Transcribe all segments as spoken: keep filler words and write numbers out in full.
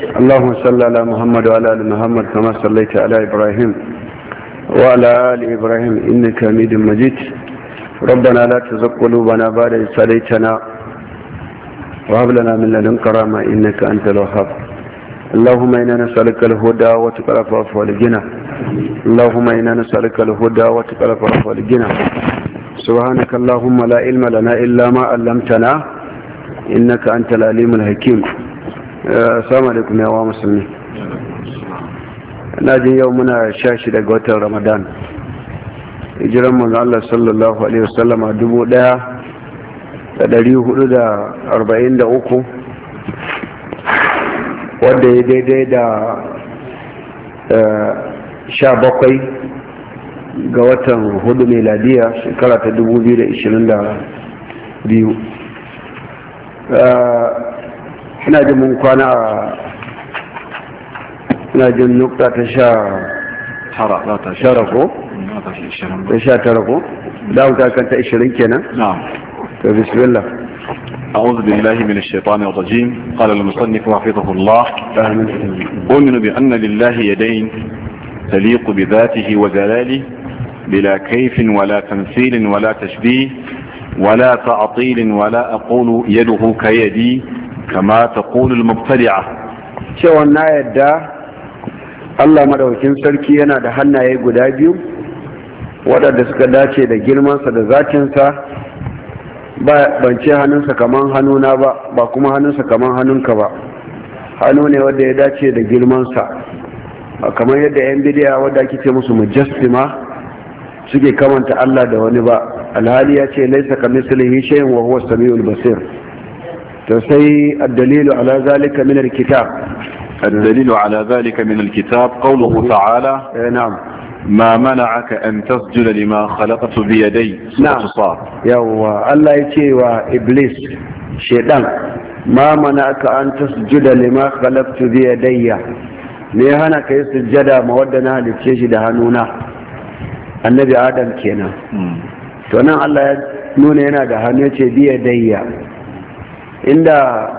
اللهم صل على محمد وعلى ال محمد كما صليت على ابراهيم وعلى ال ابراهيم انك حميد مجيد. ربنا لا تزغ قلوبنا بعد إذ هديتنا وهب لنا من لدنك رحمة انك انت الوهاب. اللهم انا نسالك الهدى وتقى العفاف والغنى. اللهم انا نسالك الهدى وتقى العفاف والغنى. سبحانك اللهم لا علم لنا الا ما علمتنا انك انت العليم الحكيم. السلام عليكم يا مسلمين. na jin yau muna sha shida ga watan ramadan, hijiran manzo Allah sallallahu alaihi wasallama dubu daya da dari hudu da arba'in da uku, wanda ya daidai da sha bakwai ga watan hudu meladiya shekara ta dubu biyu da ishirin da biyu. ina jin mun kwana ina jin nukta ta sha tara ta shara ko ta sha tara ko da wuta kan ta ishirin kenan. نعم. بسم الله. أعوذ بالله من الشيطان الرجيم. قال المصنف حفظه الله: أؤمن بأن لله يدين تليق بذاته وجلاله بلا كيف ولا تمثيل ولا تشبيه ولا تعطيل ولا أقول يده كيدي كما تقول المبتدعة. cewa na yadda Allah madaukakin sarki yana da hannaye guda biyu waɗanda suka dace da girmansa da zatinsa. ban ce hannunsa kaman hannuna ba, ba kuma hannunsa kaman hannunka ba. hannu ne wanda ya dace da girmansa, kamar yadda yan bidiya wadda ake ce musu mujassima suke kamanta Allah da wani ba, alhali ya ce laisa kamislihi shay'un wa huwa as-sami'ul basir. sai الدليل على ذلك من الكتاب الدليل على ذلك من الكتاب قوله تعالى: نعم. ما منعك أن تسجد لما خلقت بيدي. نعم. يوا الله يتي وإبليس شيطان ما منعك أن تسجد لما خلقت بيدي. me hana ka yi sujjada ma wadda na halicce shi da hannuna, annabi adam kenan. to nan Allah ya nuna yana da hannu, ya ce biya dayya. inda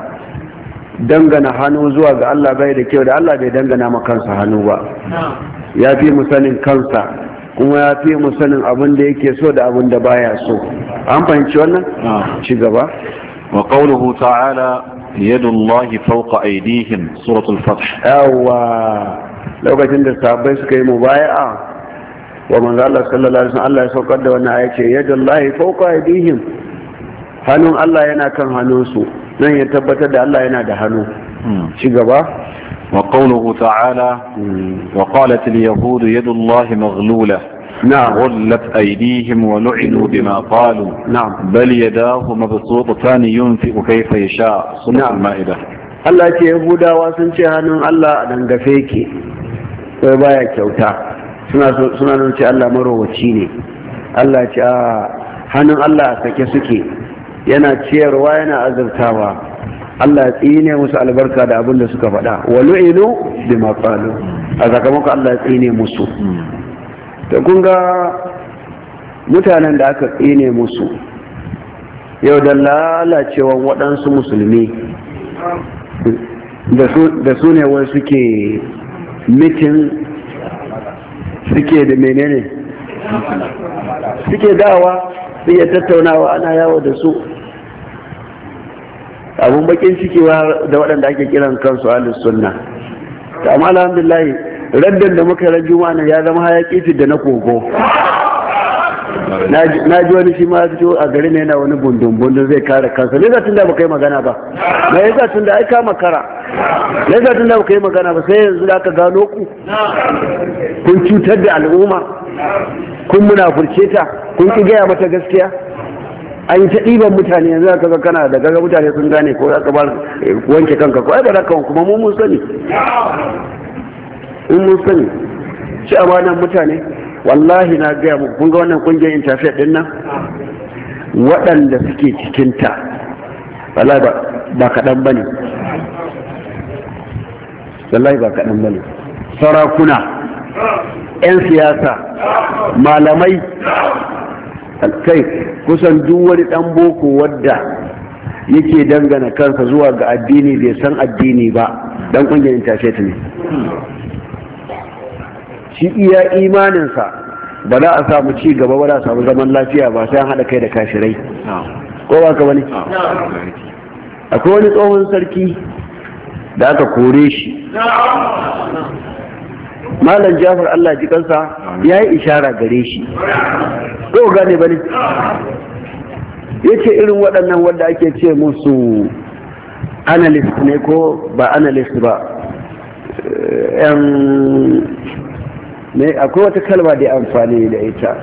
dangana hannu zuwa ga Allah bai da kyau, da Allah bai dangana ma kansa hannu ba. ya fi mu sanin kansa, kuma ya fi mu sanin abin da yake so da abin da baya so. an fahimci wannan? ci gaba. wa qawluhu ta'ala yadullahi fawqa aydihim, suratul fath. yawa lokacin da sahabbai suka yi mubaya'a wa manzo Allah sallallahu alaihi wasallam, Allah ya saukar da wannan aya ce yadullahi fawqa aydihim, hannun Allah yana kan hannunsu. nan ya tabbatar da Allah yana da hannu. ci gaba. وقوله تعالى: وقالت اليهود يد الله مغلولة. نعم. غلت أيديهم ولعنوا بما قالوا. نعم. بل يداه مبسوطتان ينفق كيف يشاء. سورة نعم. المائدة. Allah ce Yahudawa sun ce hannun Allah a dangafe ke, sai baya kyauta. suna nun ce Allah marowaci ne. Allah ce a hannun Allah a sake suke, yana ciyarwa yana azurtawa. Allah ya tsine musu albarka da abin da suka faɗa. wa lu'inu bima qalu, a sakamakon Allah ya tsine musu. to kun ga mutanen da aka tsine musu yau da lalacewan waɗansu musulmi da su ne wai suke mitin, suke da menene suke dawa, suke tattaunawa, ana yawo da su. abun bakin ciki da waɗanda ake kiran kansu ahlus sunna. amma alhamdulillah raddan da muka ran juma'a ya zama hayaki fi da na kogo. na ji wani shi ma fito a gari ne yana wani bundun bundun zai kare kansa. ne zatun da baka yi magana ba, na yi zatun da ai ka makara, ne zatun da baka yi magana ba sai yanzu da aka gano ku kun cutar da al'umma, kun munafurce ta, kun ki gaya mata gaskiya. an yi ta ɗiban mutane, yanzu aka ga kana da gaga mutane sun gane ko aka bar wanke kanka ko ai ba za ka wanku ba. mu mun sani, in mun sani ci amanan mutane. wallahi na gaya muku, kun ga wannan kungiyar interfaith din nan, waɗanda suke cikinta wallahi ba kaɗan ba ne, wallahi ba kaɗan ba ne. sarakuna, 'yan siyasa, malamai, kai kusan duk wani dan boko wadda yake dangana kansa zuwa ga addini bai san addini ba, dan kungiyar interfaith ne. Shi iya imaninsa ba za a samu ci gaba ba za a samu zaman lafiya ba sai an haɗa kai da kashirai, ko ba ka bane? Akwai wani tsohon sarki da aka kore shi, Malam Jafar Allah ji kansa ya yi ishara gare shi, ko gane bane? Yace irin waɗannan wanda ake ce musu analyst ne ko ba analyst ba, yan ne akwai wata kalma da amfani da ita,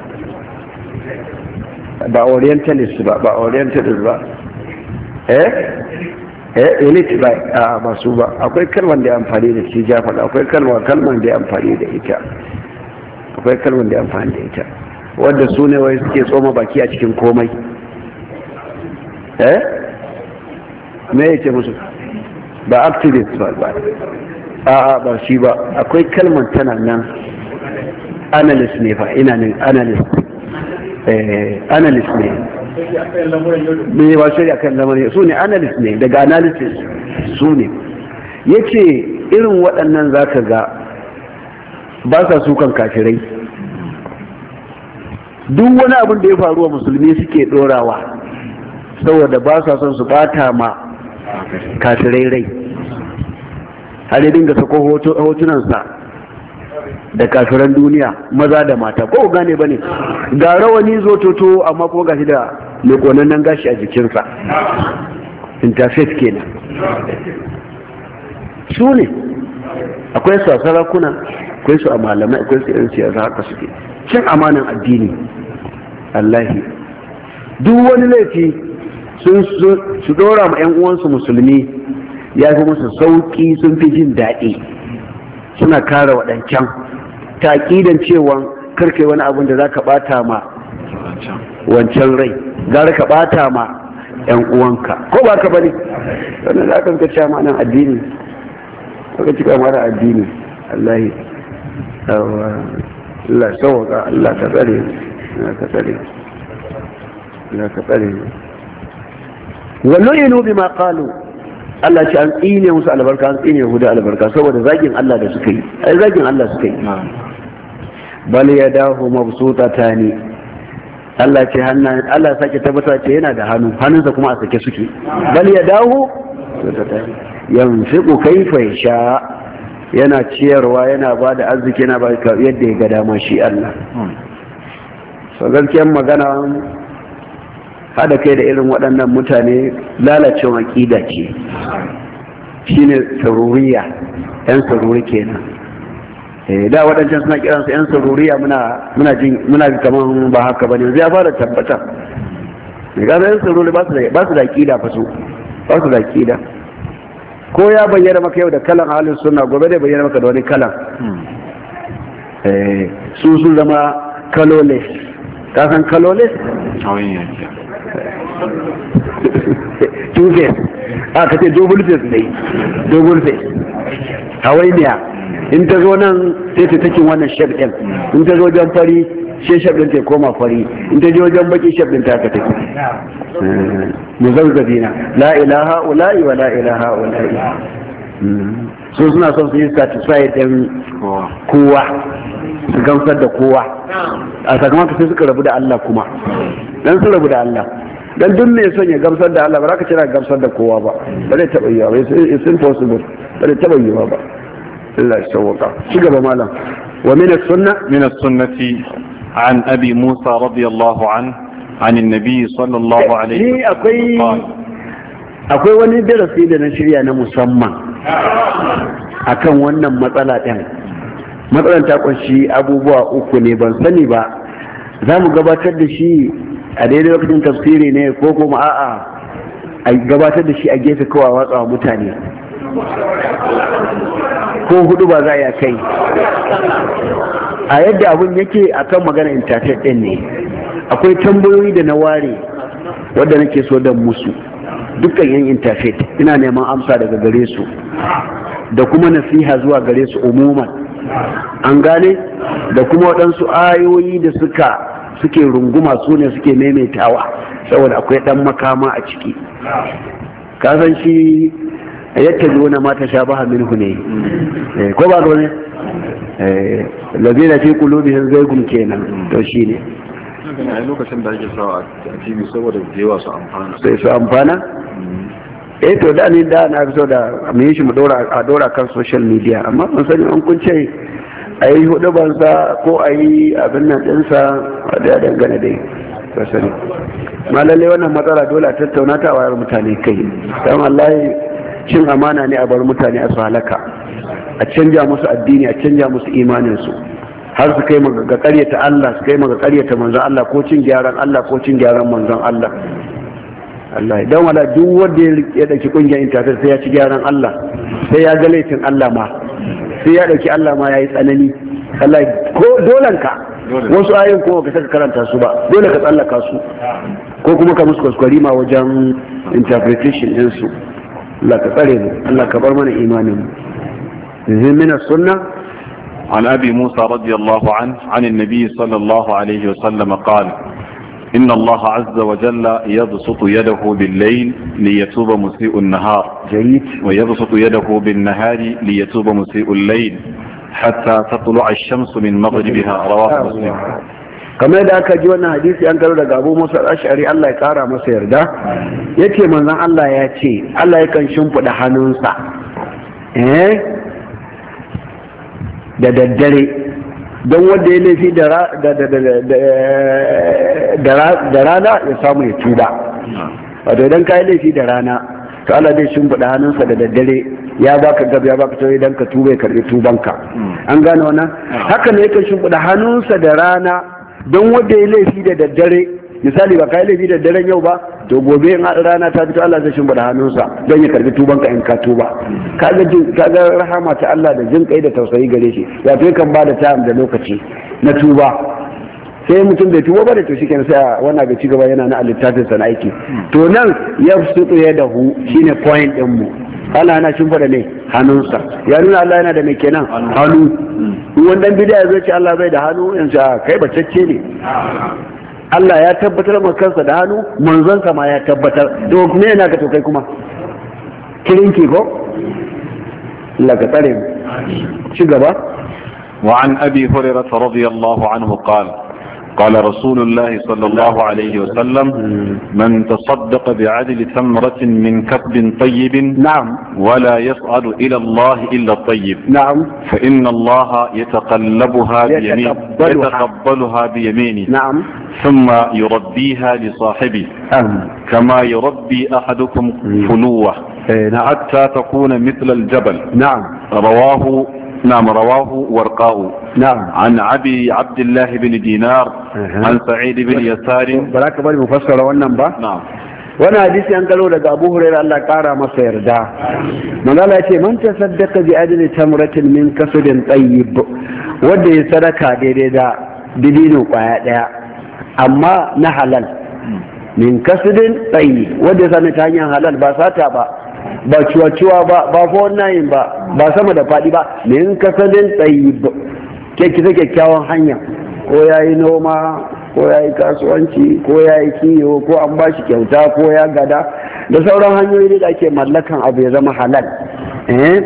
ba orientalist ba ba orientalist ba eh eh elite ba a ba su ba, akwai kalman da amfani da shi Jafar, akwai kalma kalman da amfani da ita, akwai kalman da amfani da ita wanda su ne wai suke tsoma baki a cikin komai. eh me yake musu ba activist ba ba a ba shi ba, akwai kalman tana nan, analyst ne fa, ina ne analyst eh analyst ne me ba shi akan lamarin su ne analyst ne, daga analysis su ne. yace irin waɗannan zaka ga ba sa sukan kafirai, duk wani abin da ya faru wa musulmi suke dorawa saboda ba sa son su bata ma kafirai rai, har ya dinga sako hotunansa da kafiran duniya maza da mata, ko gane ba ne? Ga rawani zototo amma kuma gashi da lekonannen gashi a jikinsa, interfaith kenan. Su ne akwai su a sarakuna, akwai su a malamai, akwai su yan siyasa, haka suke cin amanan addini. Allahi duk wani laifi sun su dora ma yan uwansu musulmi ya fi musu sauki, sun fi jin daɗi, suna kare waɗancan taƙidan cewa karkai wani abin da za ka ɓata ma wancan rai, gara ka ɓata ma yan uwanka, ko ba ka bane? sannan za ka cika amanan addini, ka cika amanan addini. Allahi Allah sauwaka, Allah ka tsare, Allah ka tsare, Allah ka tsare. wallo'inu bima qalu, Allah ce an tsine musu albarka, an tsine Yahuda albarka saboda zagin Allah da suka yi, ai zagin Allah suka yi. bal yadahu mabsutatani, Allah ce hannan, Allah sake tabbata ce yana da hannu, hannunsa kuma a sake suke. bal yadahu mabsutatani yanfiqu kayfa yasha, yana ciyarwa, yana ba da arziki, yana ba yadda ya ga dama shi Allah. so gaskiyar magana hada kai da irin waɗannan mutane lalacewar aƙida ce, shine saruriya, yan saruri kenan. da waɗancan suna kiransu yan saruriya, muna muna jin muna kaman ba haka bane, zai fara tabbata. ga yan saruri ba su da ba su da aƙida fa su ba su da aƙida. ko ya bayyana maka yau da kalan halin sunna, gobe da bayyana maka da wani kalan. eh su sun zama kaloles, ka san kaloles? two face, a ka ce double face ne, double face hawainiya. in ta zo nan sai ta takin wannan shaf ɗin, in ta zo wajen fari sai shaf ɗin ta koma fari, in ta je wajen baki shaf ɗin ta ka take. muzazzabina la ilaha ula'i wa la ilaha ula'i. so suna son su yi satisfied ɗin kowa, su gamsar da kowa, a sakamakon sai suka rabu da Allah kuma. dan su rabu da Allah, dan duk mai son ya gamsar da Allah ba za ka cira gamsar da kowa ba, ba zai taɓa yiwa ba, it's impossible, ba zai taɓa yiwa ba. Allah ya sauwaka. Ci gaba malam. wa min as-sunnah min as-sunnati an abi Musa radiyallahu an an an-nabi sallallahu alaihi wa sallam. akwai wani darasi da na shirya na musamman akan wannan matsala ɗin. matsalar ta kunshi abubuwa uku ne, ban sani ba za mu gabatar da shi a daidai lokacin tafsiri ne ko kuma a'a a gabatar da shi a gefe kawai watsawa mutane, ko hudu ba za a kai. a yadda abun yake akan magana internet din ne, akwai tambayoyi da na ware wadda nake so da musu dukkan yan internet, ina neman amsa daga gare su da kuma nasiha zuwa gare su umuman, an gane, da kuma waɗansu ayoyi da suka suke runguma su ne suke maimaitawa saboda akwai ɗan makama a ciki. kasan shi yattabi'una ma tashabaha minhu ne ko ba ga ne lazina fi qulubihim zaygun kenan to shine a lokacin da ake sawa a T V saboda jewa su amfana sai su amfana eh to da ni da na so da mu yi shi mu dora a dora kan social media amma ban sani an kun ce ayi hudu ban sa ko ayi abin nan din sa da dangane dai ka sani ma lalle wannan matsala dole a tattauna ta wayar mutane kai dan wallahi cin amana ne a bar mutane a su halaka a canja musu addini a canja musu imanin su har su kai ga ƙaryata Allah su kai ga ƙaryata manzon Allah ko cin gyaran Allah ko cin gyaran manzon Allah Allah dan wala duk wanda ya dauki kungiyar internet sai ya ci gyaran Allah sai ya ga laifin Allah ma sai ya dauki Allah ma yayi tsanani Allah ko dolanka wasu ayoyin ko ka saka karanta su ba dole ka tsallaka su ko kuma ka musu kuskure ma wajen interpretation din su Allah ka tsare mu Allah ka bar mana imanin mu min as-sunnah عن أبي موسى رضي الله عنه عن النبي صلى الله عليه وسلم قال إن الله عز وجل يبسط يده بالليل ليتوب مسيء النهار جيد ويبسط يده بالنهار ليتوب مسيء الليل حتى تطلع الشمس من مغربها رواه مسلم. kamar da aka ji wannan hadisi an karo daga Abu Musa al-Ash'ari Allah ya kara masa yarda yace manzon Allah ya ce Allah yakan shimfida hannunsa eh da daddare don wanda ya laifi da rana ya samu ya tuba wato idan ka yi laifi da rana to Allah zai shimfiɗa hannunsa da daddare ya baka gab ya baka tauri idan ka tuba ya karɓi tubanka an gane wannan haka ne yakan shimfiɗa hannunsa da rana don wanda ya laifi da daddare misali ba ka yi laifi da daren yau ba to gobe in rana ta fito Allah zai shimfiɗa hannunsa don ya karbi tubanka in ka tuba kaga jin kaga rahama ta Allah da jin kai da tausayi gare shi wato yakan ba da time da lokaci na tuba sai mutum bai tuba ba da to shikenan sai wannan ga cigaba yana na littafin sa na aiki to nan ya sutu ya dahu shine point din mu Allah yana shimfiɗa ne hannunsa ya nuna Allah yana da mai kenan hannu wannan bid'a zai ce Allah bai da hannu yanzu kai bacacce ne Allah ya tabbatar ma kansa da hannu manzonsa ma ya tabbatar to me yana ka to kai kuma kirinki ko Allah ka tsare mu ci gaba وعن أبي هريرة رضي الله عنه قال قال رسول الله صلى الله عليه وسلم من تصدق بعدل ثمرة من كسب طيب نعم ولا يصعد إلى الله إلا الطيب نعم فإن الله يتقلبها بيمينه يتقبلها بيمينه نعم ثم يربيها لصاحبه أم. كما يربي أحدكم فلوة حتى تكون مثل الجبل نعم رواه نعم رواه ورقاء نعم عن أبي عبد الله بن دينار أه. عن سعيد بن يسار براك بني مفسر wannan ba نعم wannan hadisi an kalo daga Abu Hurairah Allah kara masa yarda manala yace man tasaddaqa bi ajli tamratin min kasbin tayyib wanda ya sadaka daidai da dibino kwaya daya amma na halal min kasbin tayyib wanda ya sani ta hanyar halal ba sata ba ba ciwa-ciwa ba ba wannan ba ba sama da faɗi ba min kasadin tsayi kekisa kyakkyawan hanya ko ya yi noma ko ya yi kasuwanci ko ya yi kiyo ko an ba shi kyauta ko ya gada da sauran hanyoyi da ake mallakan abu ya zama halal eh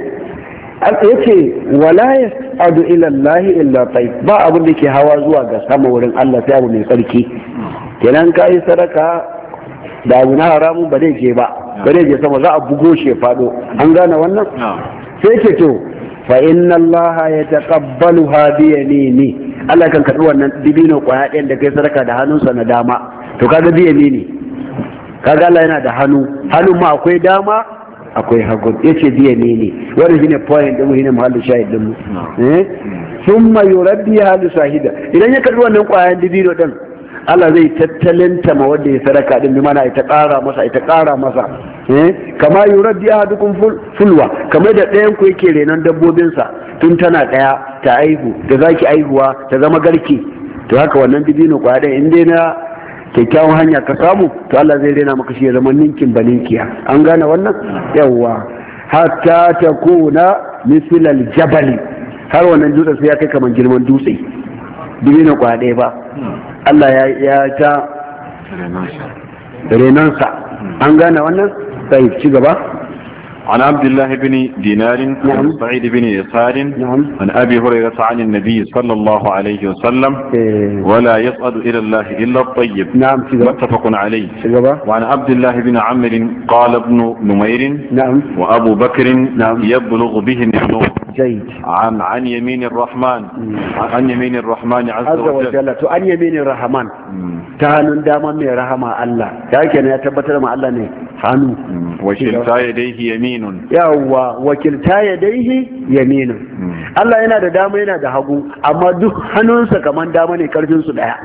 yace wala yas'adu ila Allah illa tayyib ba abin da ke hawa zuwa ga sama wurin Allah sai abu mai tsarki kenan kai sadaka da abu na haramun ba zai je ba ba zai je sama za a bugo shi ya fado an gane wannan sai ke to fa inna Allah ya taqabbalu ha bi yamini Allah kan karbi wannan dibino kwaya ɗayan da kai sadaka da hannunsa na dama to kaga bi yamini kaga Allah yana da hannu hannun ma akwai dama akwai hagu yace bi yamini wannan shine point din mu shine mahallu shahid din mu eh thumma yurabbiha li sahida idan ya karbi wannan kwayan dibino din Allah zai tattalinta ma wanda ya sadaka din mana ita ƙara masa ita ƙara masa eh kama yurabbi ahadukum fulwa kamar da ɗayan ku yake renon dabbobinsa tun tana ɗaya ta aihu da zaki aihuwa ta zama garke to haka wannan dibino kwa da in dai na kyakkyawan hanya ka samu to Allah zai rena maka shi ya zama ninkin baninkiya an gane wannan yawwa hatta takuna misal aljabal har wannan dutsen sai ya kai kaman girman dutse dibino kwa ɗaya ba Allah ya ta renansa an gane wannan sai ci gaba عن عبد الله بن دينار نعم. عن سعيد بن يسار نعم. عن أبي هريرة عن النبي صلى الله عليه وسلم إيه. ولا يصعد إلى الله إلا الطيب. نعم. متفق عليه. شجبة. وعن عبد الله بن عمرو قال ابن نمير نعم. وأبو بكر نعم. يبلغ به النور جيد. عن عن يمين الرحمن عن يمين الرحمن عز, عز وجل, وجل to an yaminin rahman ta hannun dama mai rahama Allah ta yake ne ya tabbatar ma Allah ne hannu وكلتا يديه يمين. yawwa wakilta yadaihi yaminun Allah yana da dama yana da hagu amma duk hannunsa kaman dama ne karfin su daya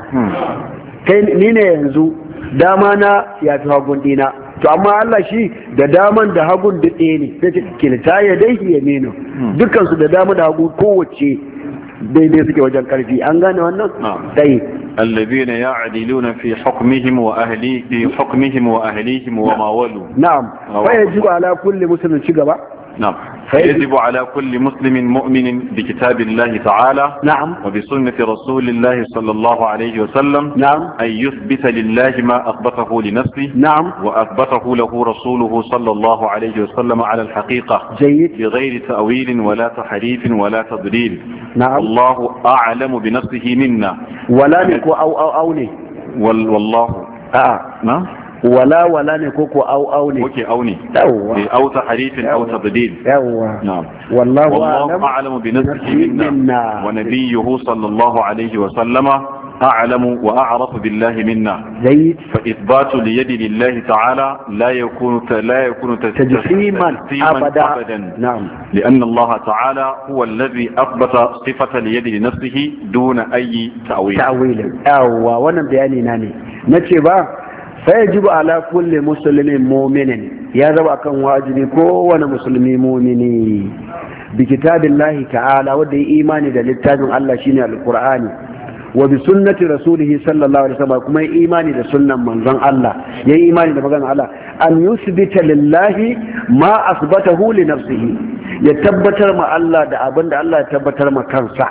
kai ni ne yanzu dama na ya fi hagun dina to amma Allah shi da daman da hagun duk ɗaya ne sai ce kilta yadaihi yaminun dukkan su da dama da hagu kowace daidai suke wajen karfi an gane wannan dai الذين يعدلون في حكمهم وأهلي في حكمهم وأهليهم وما ولوا. نعم فيجب على كل مسلم شغبا. نعم فيجب على كل مسلم مؤمن بكتاب الله تعالى نعم وبسنة رسول الله صلى الله عليه وسلم نعم أن يثبت لله ما أثبته لنفسه نعم وأثبته له رسوله صلى الله عليه وسلم على الحقيقة جيد بغير تأويل ولا تحريف ولا تضليل. نعم الله أعلم بنفسه منا ولا نكو أو أو أو ني وال والله آه نعم ولا ولا نكو أو أو ني اوكي أو ني يوا أو تحريف أو تبديل. يوا نعم والله, والله أعلم بنفسه منا, منا ونبيه صلى الله عليه وسلم أعلم وأعرف بالله منا. جيد. فإثبات اليد لله تعالى لا يكون لا يكون تجسيما أبدا. أبدا نعم لأن الله تعالى هو الذي أثبت صفة اليد لنفسه دون أي تأويل. تأويل أو وانا بياني ناني نتبع فيجب على كل مسلم مؤمن يا ذو أكن واجبي كون مسلم مؤمني بكتاب الله تعالى ودي إيماني ده للتاجم الله شيني القرآن وبسنة رسوله صلى الله عليه وسلم كما إيماني ده سنة منظم الله يا إيماني ده مغان الله أن يثبت لله ما أثبته لنفسه يتبتر مع الله ده أبن ده الله يتبتر مع كنسا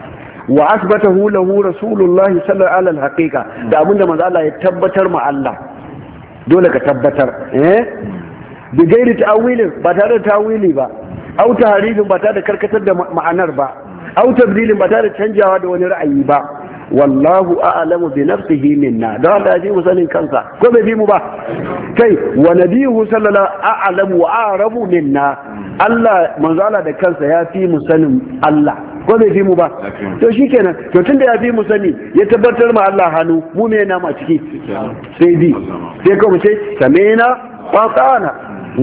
وأثبته له رسول الله صلى الله عليه وسلم الحقيقة ده أبن ده مغان الله يتبتر مع الله دولك تبتر إيه بغير تأويل بتار تأويلي با أو تحريف بتار كركتر ده معنر با أو تبديل بتار تنجاوا ده وني رأيي با والله أعلم بنفسه منا ده الله يجي مسلم كنسا كو بي مو با كي ونبيه صلى الله أعلم وأعرف منا الله منزل الله ده كنسا يا في مسلم الله ko bai fi mu ba to shikenan to tunda ya fi mu sani ya tabbatar ma Allah hannu mu me yana ma ciki sai bi sai kuma ce samina wa qana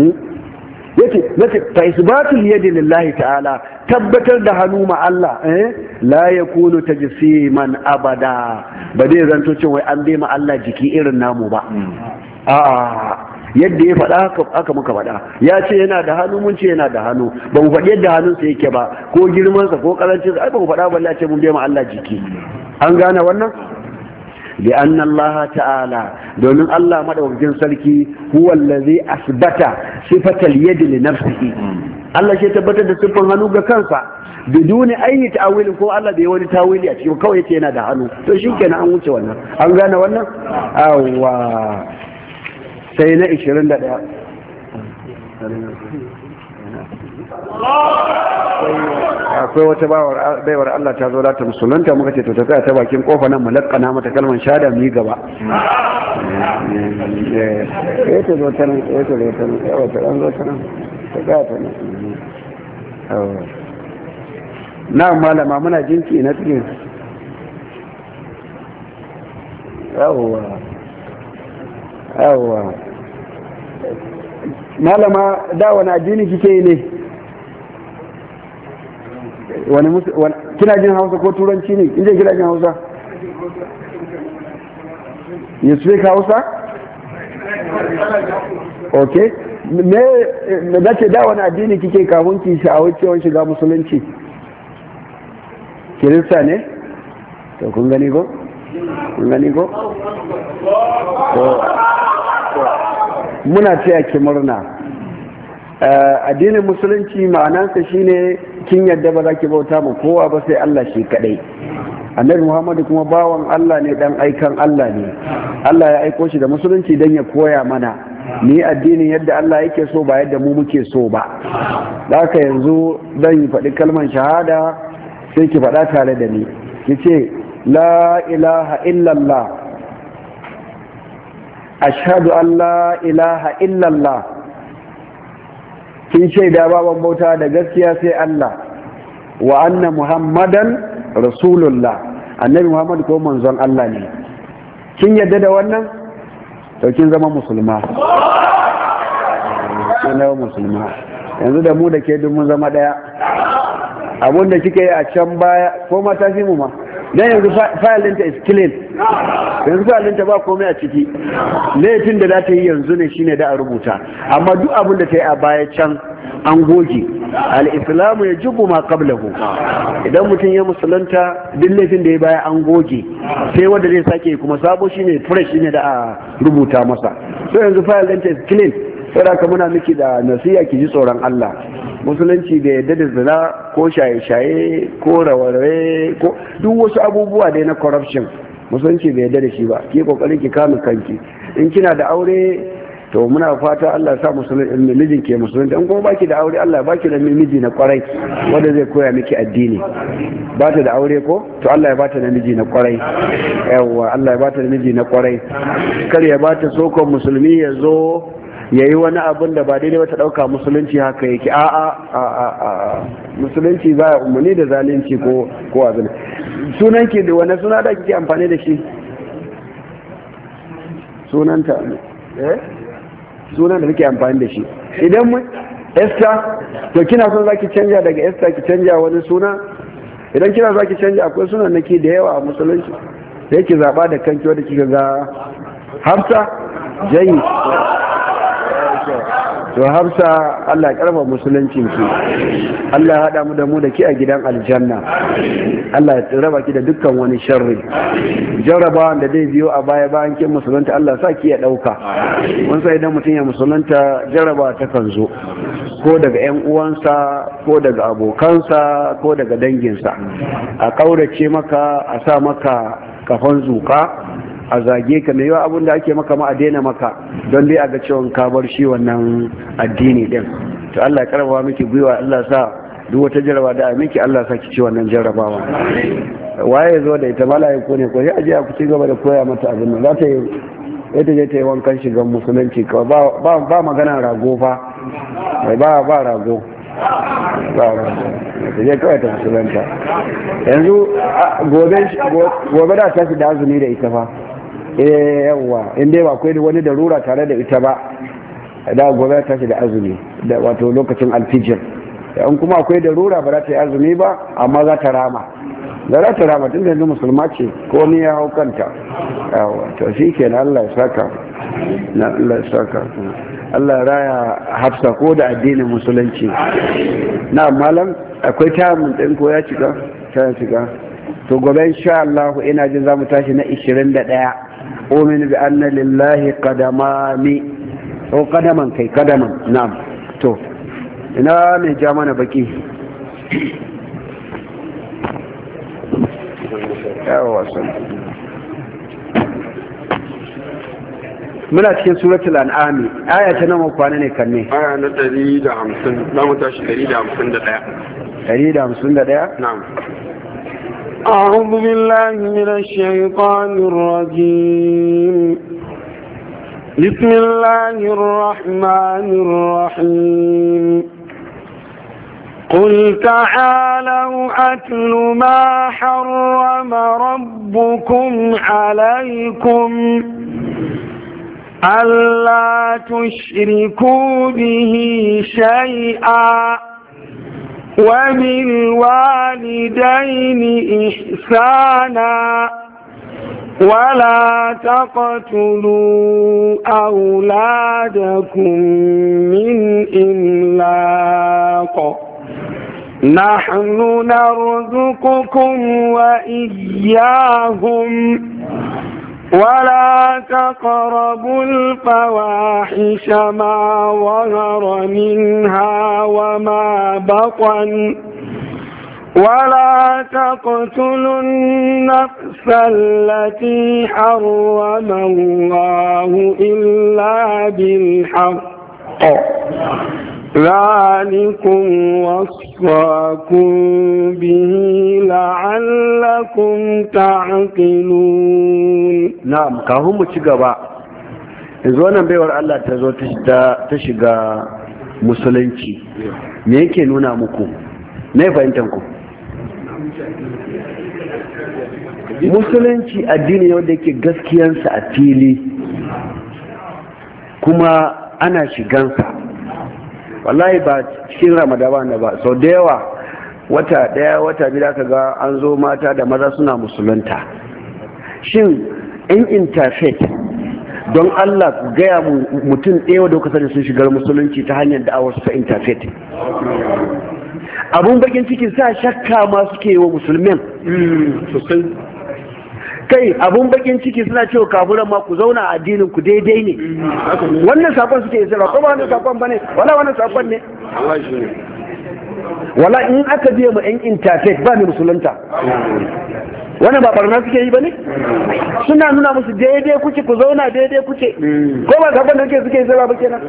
yace nace fa isbatul yadi lillahi ta'ala tabbatar da hannu ma Allah eh la yakunu tajsiman abada ba dai zanto cewa an bai ma Allah jiki irin namu ba a yadda ya faɗa haka muka faɗa ya ce yana da hannu mun ce yana da hannu ba mu faɗi yadda hannunsa yake ba ko girmansa ko karancinsa ai ba mu faɗa ba Allah ce mun bai ma Allah jiki an gane wannan bi anna Allah ta'ala domin Allah madaukakin sarki huwa allazi asbata sifatal yadi li nafsihi Allah shi tabbatar da sifan hannu ga kansa biduni ayi ta'awilin ko Allah bai wani tawili a cikin kawai yace yana da hannu to shikenan an wuce wannan an gane wannan awwa sai na ishirin da ɗaya akwai wata baiwar Allah ta zo ta musulunta muka ce to ta tsaya ta bakin kofa nan mu lakkana mata kalmar shahada mu yi gaba eh ta zo ta nan eh ta zo ta nan eh ta zo ta nan ta ga ta nan na malama muna jinki na cikin yawwa yawwa malama da wani addini kike yi ne wani kina jin hausa ko turanci ne inda kina jin hausa you speak hausa okay me da ce da wani addini kike kafin ki sha'awar cewa shiga musulunci kirista ne to kun gani ko kun gani ko muna taya ki murna addinin musulunci ma'anarsa shine kin yadda ba za ki bauta ma kowa ba sai Allah shi kadai annabi Muhammadu kuma bawan Allah ne dan aikan Allah ne Allah ya aiko shi da musulunci dan ya koya mana ni addinin yadda Allah yake so ba yadda mu muke so ba. Da haka yanzu zan yi faɗi kalmar shahada sai ki faɗa tare da ni, ki ce la ilaha illallah, ashhadu an la ilaha illallah, kin shaida baban bauta da gaskiya sai Allah, wa anna muhammadan rasulullah, annabi muhammad ko manzon Allah ne. Kin yadda da wannan? To kin zama musulma. Kin zama musulma. Yanzu da mu da ke duk mun zama daya. Abun da kika yi a can baya ko mata fi mu ma. Dan yanzu file ɗinta is clean. Yanzu file ɗinta ba komai a ciki. Laifin da za ta yi yanzu ne shine da a rubuta. Amma duk abun da ta yi a baya can an goge. Al-islamu ya jubu ma qablahu. Idan mutum ya musulunta duk laifin da ya baya an goge. Sai wanda zai sake kuma sabo shine fresh shine da a rubuta masa. So yanzu file ɗinta is clean. Saboda ka muna miki da nasiha ki ji tsoron Allah. Musulunci da yadda da zina ko shaye-shaye ko rawarwe ko duk wasu abubuwa dai na corruption musulunci bai yadda da shi ba. Ki kokarin ki kame kanki. In kina da aure to muna fata Allah ya sa musulunci mijin ke musulunci. In kuma baki da aure Allah ya baki da miji na kwarai wanda zai koya miki addini. Ba ta da aure ko to Allah ya bata da miji na kwarai. Yawwa Allah ya bata da miji na kwarai. Kar ya bata sokon musulmi ya zo ya yi wani abin da ba daidai wata ɗauka musulunci haka yake. a a a musulunci ba ya umarni da zalunci ko ko abin. Sunan ki da wani suna da kike amfani da shi? Sunanta eh sunan da kike amfani da shi idan mu Esther to kina son zaki canja daga Esther ki canja wani suna? Idan kina zaki canja akwai sunan nake da yawa a musulunci sai ki zaba da kanki wanda kika ga. Hafsa jayi to Hafsa Allah ya karfa musuluncin ki, Allah ya hada mu da mu da ki a gidan aljanna, Allah ya raba ki da dukkan wani sharri. Jarrabawan da zai biyo a baya bayan kin musulunta Allah sa ki ya dauka. Mun sai idan mutum ya musulunta jarrabawa ta kan zo ko daga ƴan uwansa ko daga abokansa ko daga danginsa, a kaurace maka, a sa maka kafan zuka, a zage ka mai yawa abin da ake maka ma a daina maka don dai a ga cewa ka bar shi wannan addini din. To Allah ya karba miki gwiwa, Allah sa duk wata jarraba da miki Allah sa ki ci wannan jarrabawa. Waye zo da ita malaiku ne ko sai aje ku ci gaba da koya mata abin nan. Za ta yi ita je ta yi wankan shigan musulunci ka ba ba magana rago fa. Ba ba rago. Ba ta je kawai ta musulunta. Yanzu gobe gobe da ta da azumi da ita fa. eh yawa in dai ba akwai wani darura tare da ita ba da gobe ta da azumi da wato lokacin alfijir. in kuma akwai darura ba za ta yi azumi ba amma za ta rama da za ta rama tun da yanzu musulma ce ko ni ya hau kanta. yawa to shi ke na Allah ya saka na Allah ya saka Allah raya Hafsa ko da addinin musulunci. Na malam akwai tamun ɗin ko ya cika ta cika to gobe insha Allah ina jin zamu tashi na ishirin da ɗaya. أؤمن بأن لله قدمان أو قدما كي قدما. نعم تو إنا من جامعنا بكي يا واسم muna cikin suratul an'am aya ta nawa kwana ne kan ne? Aya na ɗari da hamsin, za mu tashi ɗari da hamsin da ɗaya. ɗari da hamsin da ɗaya? Na'am. أعوذ بالله من الشيطان الرجيم. بسم الله الرحمن الرحيم. قل تعالوا أتل ما حرم ربكم عليكم ألا تشركوا به شيئا وبالوالدين إحسانا ولا تقتلوا أولادكم من إملاق نحن نرزقكم وإياهم ولا تقربوا الفواحش ما ظهر منها وما بطن ولا تقتلوا النفس التي حرم الله إلا بالحق ذلكم وصاكم به لعلكم تعقلون. نعم كهم تشغبا yanzu wannan baiwar Allah ta zo ta shiga musulunci me yake nuna muku me fahimtar ku musulunci addini wanda yake gaskiyansa a fili kuma ana shigansa wallahi ba cikin ramadana ba sau da yawa wata daya wata biyu aka ga an zo mata da maza suna musulunta shin in interfaith don Allah ku gaya mutum ɗaya da kuka sani sun shigar musulunci ta hanyar da'awar su ta interfaith abun bakin cikin sa shakka ma suke yi wa musulmin sosai kai abun bakin ciki suna cewa kafuran ma ku zauna a addinin ku daidai ne wannan sakon suke yi ko ba wannan sakon bane wala wannan sakon ne wala in aka biya mu yan interfaith ba ne musulunta wannan ba barna suke yi bane suna nuna musu daidai kuke ku zauna daidai kuke ko ba sakon da suke suke yi ba kenan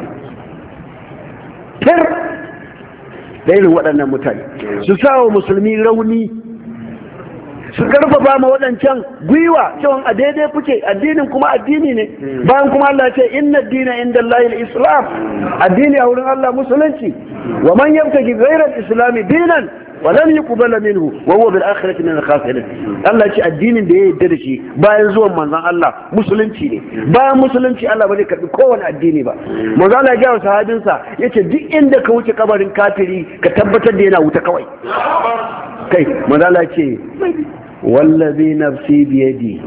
fir da irin waɗannan mutane su sa wa musulmi rauni su karfafa ma waɗancan gwiwa cewa a daidai kuke addinin kuma addini ne bayan kuma Allah ce inna dina inda Allah islam addini a wurin Allah musulunci wa man yabtaki ghayra al-islam dinan wa lam yuqbal minhu wa huwa bil akhirati min al-khasirin Allah ce addinin da ya yarda da shi bayan zuwan manzon Allah musulunci ne bayan musulunci Allah ba zai karbi kowane addini ba manzon Allah ya ga sahabinsa yace duk inda ka wuce kabarin kafiri ka tabbatar da yana wuta kawai kai manzon Allah ce wallazi nafsi biyadi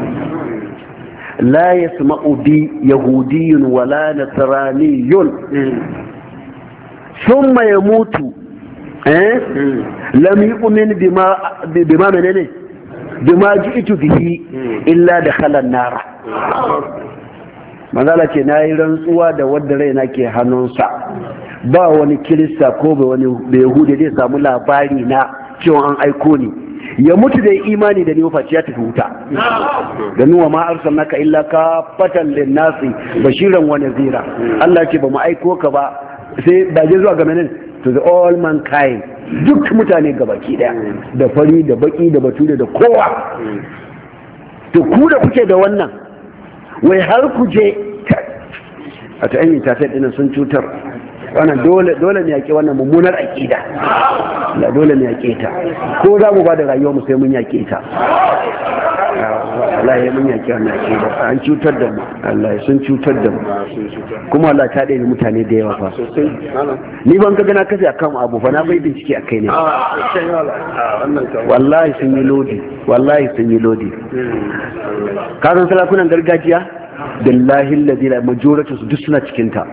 la yasma'u bi yahudiyyun wala nasraniyyun thumma yamutu eh lam yu'min bima bima menene bima ji'tu bihi illa dakhala an-nar manzala ce nayi rantsuwa da wanda raina ke hannunsa ba wani kirista ko ba wani yahudi zai samu labari na cewa an aiko ni ya mutu da imani da ni mafaci ya tafi wuta da nuwa ma arsalnaka illa ka fatan linnasi bashiran wa nazira Allah ce ba mu aiko ka ba sai da je zuwa ga menene to the all mankind duk mutane gabaki daya da fari da baki da bature da kowa to ku da kuke da wannan wai har ku je a ta yanyin tafiya dinan sun cutar wannan dole dole ne yake wannan mummunar aqida la dole ne yake ta ko za mu ba da rayuwar mu sai mun yake ta Allah ya mun yake wannan aqida an cutar da mu Allah sun cutar da mu kuma Allah ta dai mutane da yawa fa ni ban ga na kace akan abu fa na bai bincike akai ne wallahi sun yi lodi wallahi sun yi lodi ka san salakunan gargajiya billahi alladhi la majoratu duk suna cikin ta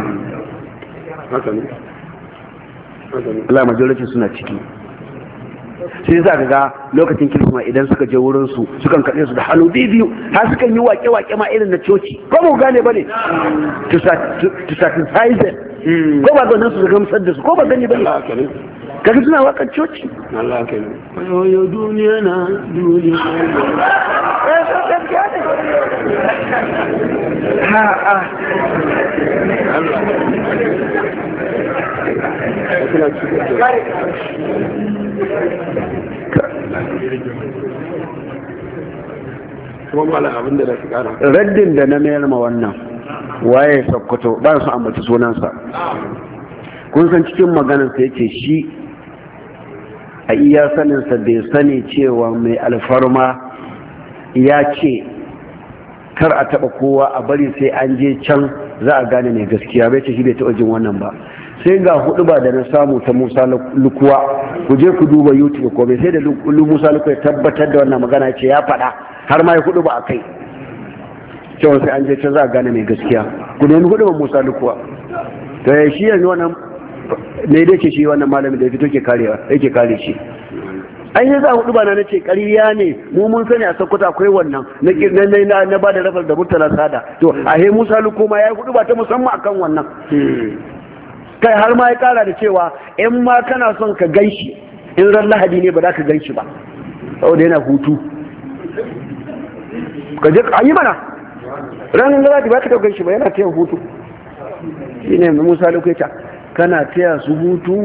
Allah majalisar suna ciki sai za ka ga lokacin kirisma idan suka je wurin su sukan kaɗe su da hannu biyu har sukan yi wake-wake ma irin na coci ko ba gane ba ne to satisfize them ko ba ganin su gamsar da su ko ba gani ba ne kaga suna wakan coci Allah ka ne yo duniya na duniya eh so gaskiya ne ha ha raddin da na mayar ma wannan waye Sokoto ba su ambaci sunansa kun san cikin maganarsa yake shi a iya saninsa bai sani cewa mai alfarma ya ce kar a taba kowa a bari sai an je can za a gane mai gaskiya bai ce shi bai taɓa jin wannan ba sai ga hudu ba da na samu ta Musa Lukuwa ku je ku duba YouTube ko bai sai da Musa Lukuwa ya tabbatar da wannan magana ce ya faɗa har ma ya hudu ba a kai cewa sai an je can za a gane mai gaskiya ku nemi hudu ba Musa Lukuwa to shi yanzu wannan ne dai ce shi wannan malamin da ya fito ke karewa yake kare shi an yi za a hudu ba na ce ƙarya ne mu mun sani a Sokoto akwai wannan na na ba da rafar da Murtala Sada to a he Musa Lukuwa ma ya yi hudu ba ta musamman akan wannan kai har ma ya kara da cewa in ma kana son ka gan shi in ran lahadi ne ba za ka gan shi ba saboda yana hutu ka je a yi mana ranar lahadi ba ka gan shi ba yana taya hutu shi ne musa lokaci kana taya su hutu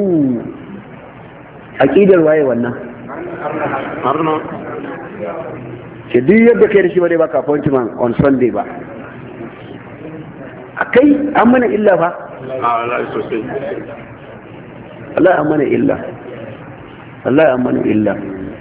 aƙidar waye wannan ce duk yadda kai da shi ba dai baka appointment on Sunday ba akai an mana illa fa Allah an mana illa Allah an mana illa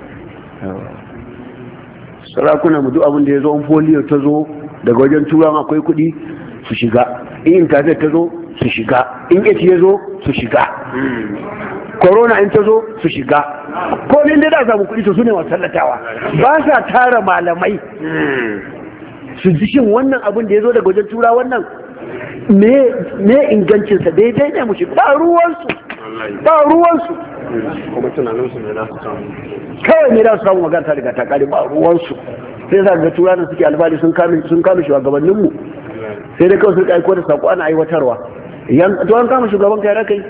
sarakuna mu duk abin da ya zo an polio ta zo daga wajen turan akwai kuɗi su shiga in internet ta zo su shiga in ita ya zo su shiga corona in ta zo su shiga ko ne da samu kuɗi to su ne masu tallatawa ba sa tara malamai su ji shin wannan abin da ya zo daga wajen tura wannan me ingancinsa daidai ne mushi ba ruwansu ba ruwansu kuma tunaninsu ne za su samu kawai ne za su samu magana ta daga takari ba ruwansu sai za ga tura suke albali sun kame sun kame shugabanninmu sai dai kawai sun aiko da sako ana aiwatarwa yan to an kama shugaban kai rakai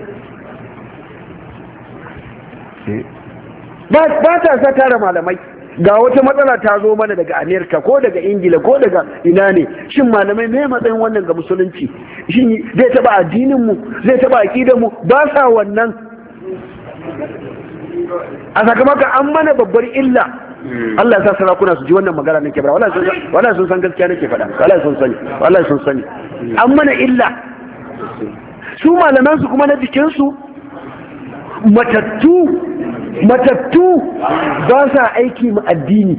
ba ta sa tara malamai ga wata matsala ta zo mana daga Amerika ko daga Ingila ko daga ina ne shin malamai me matsayin wannan ga musulunci shin zai taba addinin mu zai taba aqidar mu ba sa wannan a sakamakon an mana babbar illa Allah ya sa sarakuna su ji wannan magana nake bara wallahi sun wallahi sun san gaskiya nake faɗa wallahi sun sani wallahi sun sani an mana illa su malaman su kuma na jikin su matattu matattu ba sa aiki ma addini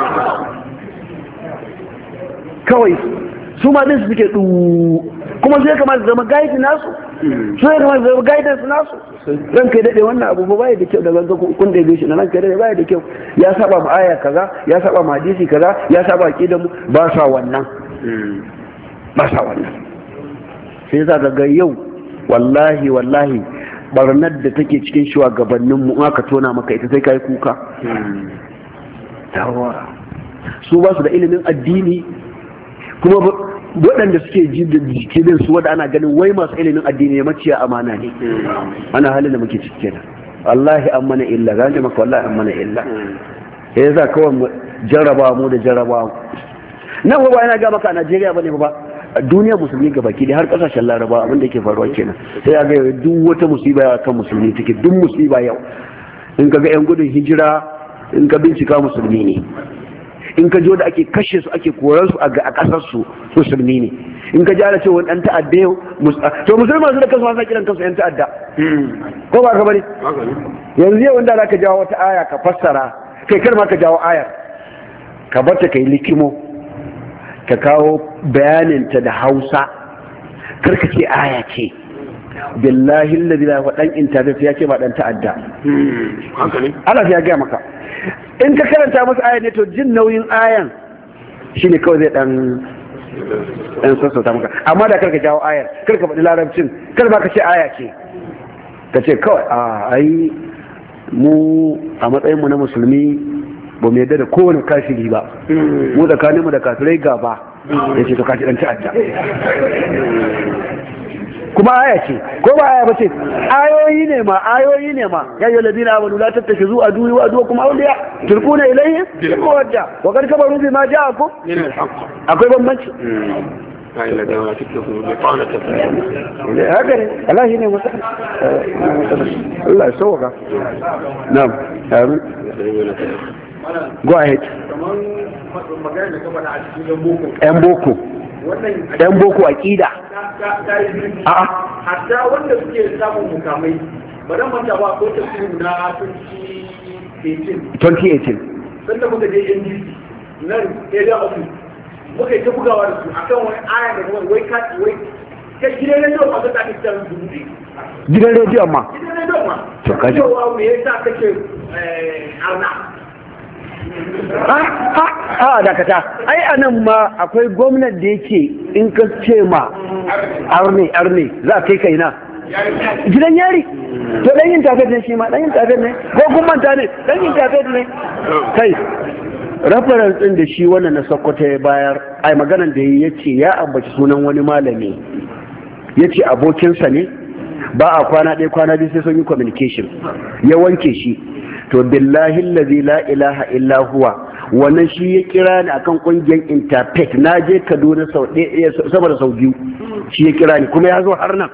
kawai su ma din su suke du kuma sai kamar zama guide nasu su ya kamar zama guidance nasu ran kai dade wannan abu ba bai da kyau da ganga kun da shi nan kai dade bai da kyau ya saba ma aya kaza ya saba ma hadisi kaza ya saba aqidar mu ba sa wannan ba sa wannan sai za ga yau wallahi wallahi barnar da take cikin shugabanninmu in aka tona maka ita sai kai kuka yawa su ba su da ilimin addini kuma waɗanda suke ji da jikin su wanda ana ganin wai masu ilimin addini ne maciya amana ne ana halin da muke ciki kenan wallahi an mana illa gane maka wallahi an mana illa sai yasa kawai jarraba mu da jarraba nan ba yana ga maka a Najeriya bane ba duniyar musulmi ga baki da har kasashen laraba abin da ke faruwa kenan sai ya ga duk wata musiba ya kan musulmi take duk musiba yau in ka ga yan gudun hijira in ka bincika musulmi ne in ka jo da ake kashe su ake koran su a kasar su musulmi ne in ka ji ana cewa dan ta'adda yau to musulman su da kansu ma kiran kansu yan ta'adda ko ba ka bari yanzu yau inda zaka jawo wata aya ka fassara kai kar ma ka jawo ayar ka bar ta kai likimo ka kawo bayaninta da hausa karka ce aya ce billahi lalzi da dan intanet ya ce ba dan ta'adda Allah ya gaya maka in ka karanta masa aya ne to jin nauyin ayan shine kawai zai dan dan sassauta maka amma da karka jawo ayar karka faɗi larabcin kar ba ka ce aya ce ka ce kawai a ai mu a matsayinmu na musulmi ba mu yadda da kowane kafiri ba mu tsakaninmu da kafirai gaba ya ce to kashi dan ta'adda kuma aya ce ko ba aya ba ce ayoyi ne ma ayoyi ne ma ya yi ladina amanu la tattakizu aduwi wa aduwa kuma auliya turkuna ilayhi bil mawadda wa qad kabaru bima ja'akum akwai bambanci haka ne Allah shi ne masa Allah ya sauka na'am amin go ahead yan boko yan boko aqida a'a hatta wanda suke samun mukamai ba dan manta ba ko ta su na twenty eighteen sanda muka je N D C nan area office muka yi ta bugawa da su akan wani aya da kuma wai ka wai kai gidan rediyo ma zata ta tsara dubu gidan rediyo ma gidan rediyo ma to kaji cewa me yasa kake eh arna a dakata ai anan ma akwai gwamnan da yake in ka ce ma arne arne za kai kai na gidan yari to dan yin tafiyar ne shi ma dan yin tafiyar ne ko kun manta ne dan yin tafiyar ne kai reference din da shi wannan na Sokoto ya bayar ai maganan da ya ce ya ambaci sunan wani malami ya ce abokinsa ne ba a kwana ɗaya kwana biyu sai sun yi communication ya wanke shi to billahi allazi la ilaha illa huwa wannan shi ya kira ni akan kungiyar Interfaith. Na je Kaduna sau ɗaya saboda sau biyu shi ya kira ni kuma ya zo har nan,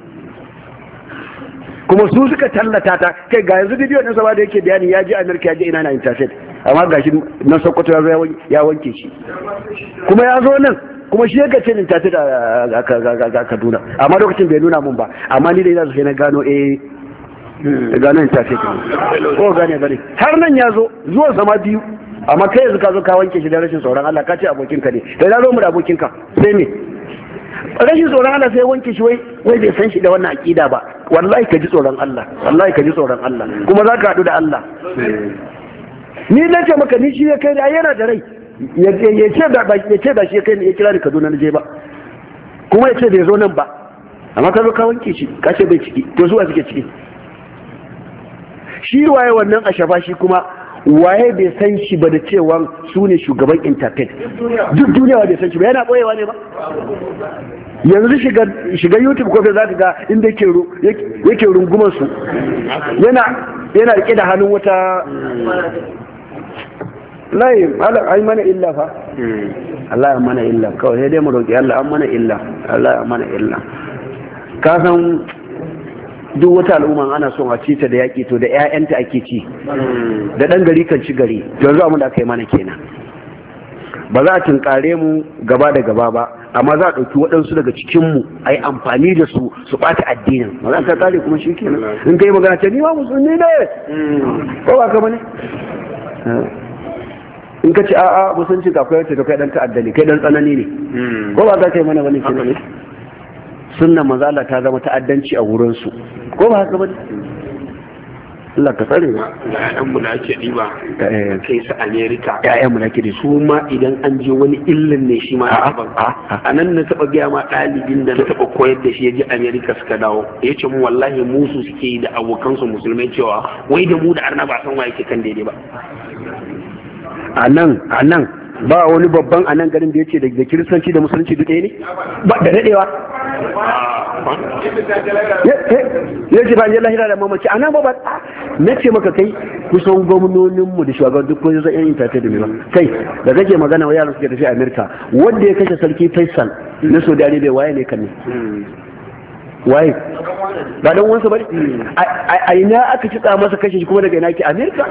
kuma su suka tallata ta. Kai ga yanzu bidiyo ɗin sama da yake bayani ya je Amerika ya je ina na Interfaith, amma gashi nan Sokoto ya zo ya wanke shi kuma ya zo nan, kuma shi ya gace ni Interfaith a Kaduna, amma lokacin bai nuna mun ba, amma ni da ina sai na gano eh gano Interfaith ko gane bane har nan ya zo zuwa sama biyu, amma kai yanzu ka zo ka wanke shi da rashin tsoron Allah, ka ce abokinka ne, da na zo mu da abokinka sai me rashin tsoron Allah sai wanke shi wai wai bai san shi da wannan aqida ba. Wallahi ka ji tsoron Allah, wallahi ka ji tsoron Allah, kuma za ka haɗu da Allah. Ni na ce maka ni shi ya kai da yana da rai, ya ce da ya ce da shi ya kai ya kira ni Kaduna na je ba, kuma ya ce bai zo nan ba, amma ka zo ka wanke shi ka ce bai ciki, to zuwa suke ciki. Shi waye wannan a shafa shi kuma waye bai san shi ba da cewa su ne shugaban Interfaith, duk duniya bai san shi ba, yana boyewa ne ba. Yanzu shiga YouTube ko za ka ga inda yake rungumar su, yana yana rike da hannun wata layi. Allah ai mana illa fa, Allah ya mana illa kawai, sai dai mu roki Allah an mana illa, Allah ya mana illa. Ka san duk wata al'umma ana son a ci ta da yaƙi, to da 'ya'yanta ake ci, da ɗan gari kan ci gari. Yanzu abin da aka yi mana kenan, ba za a tunkare mu gaba da gaba ba, amma za a ɗauki waɗansu daga cikinmu a yi amfani da su su ɓata addinin. Ba za ta kare kuma shi kenan, in ka yi magana ce ni ma musulmi ne ko ba ka bane, in ka ce a'a musulunci ka koyar ta kai ɗan ta'adda ne, kai ɗan tsanani ne, ko ba za ka yi mana bane kenan ne. Sunnan manzo Allah ta zama ta'addanci a wurin su, ko ba haka ba? Allah ka tsare mu. Ƴaƴan mu da ake diba kai su America, ƴaƴan mu da ake su ma idan an je wani illin ne shi ma a nan na taba gaya ma ɗalibin da na taba koyar da shi ya je America suka dawo, ya ce mu wallahi musu suke yi da abokansu musulmai cewa wai da mu da arna ba san wa yake kan daidai ba. A nan a nan ba wani babban a nan garin da ya ce da kiristanci da musulunci duk ɗaya ne ba da daɗewa ya ce ba je lahira da mamaci a nan ba ba na ce maka kai kusan gwamnoninmu da shugaban duk kun san yan intanet da ba kai da kake magana wa yaran suke tafi Amerika, wanda ya kashe sarki Faisal na Saudi Arabia waye ne kan ne waye ba dan wansa bane a ina aka kitsa masa kashe shi kuma daga ina ke Amerika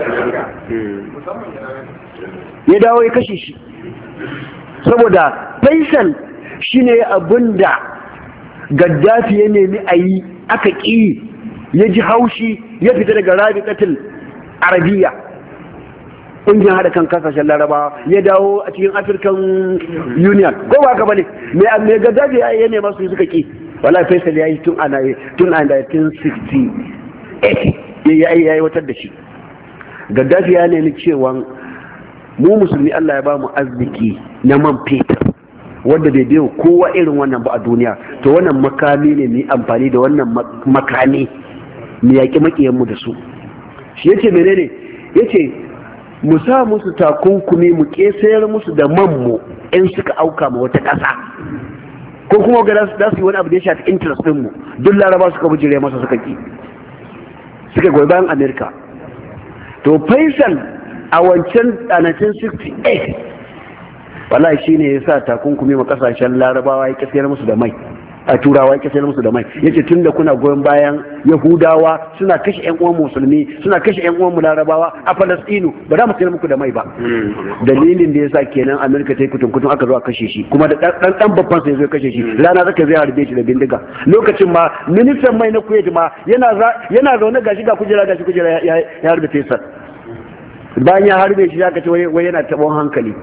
ya dawo ya kashe shi saboda Faisal shine abinda Gaddafi ya nemi a yi aka ƙi, ya ji haushi ya fita daga Rabi'atul Arabiya, ƙungiyar haɗa kan kasashen Larabawa, ya dawo a cikin African Union, ko ba ka bane me Gaddafi ya nema su suka ƙi. Wallahi Faisal ya yi tun a tun a nineteen sixty-eight ya yi aiwatar da shi. Gaddafi ya nemi cewa mu musulmi Allah ya ba mu arziki na man fetur wanda bai biyo kowa irin wannan ba a duniya, to wannan makami ne mu yi amfani da wannan makami mu yaƙi maƙiyanmu da su. Shi yace menene yace mu sa musu takunkumi mu kesayar musu da manmu in suka auka ma wata ƙasa, ko kuma ga za su yi wani abu da ya shafi interest ɗinmu. Duk Laraba suka bujire masa suka ki, suka goyi bayan Amerika. To Faisal a wancan nineteen sixty-eight wallahi shine ya sa takunkumi ma kasashen Larabawa ya kasayar musu da mai, a Turawa ya kasayar musu da mai. Yace tunda kuna goyon bayan Yahudawa suna kashe ƴan uwan musulmi, suna kashe ƴan uwan mu Larabawa a Falastinu, ba za mu sayar muku da mai ba. Dalilin da yasa kenan Amerika ta yi kutun kutun aka zo a kashe shi, kuma da dan dan babban sai zai kashe shi, rana zaka zai harbe shi da bindiga. Lokacin ma ministan mai na Kuwait ma yana yana zaune gashi ga kujera gashi kujera ya harbe Faisal. Bayan ya harbe shi aka ce wai yana tabon hankali,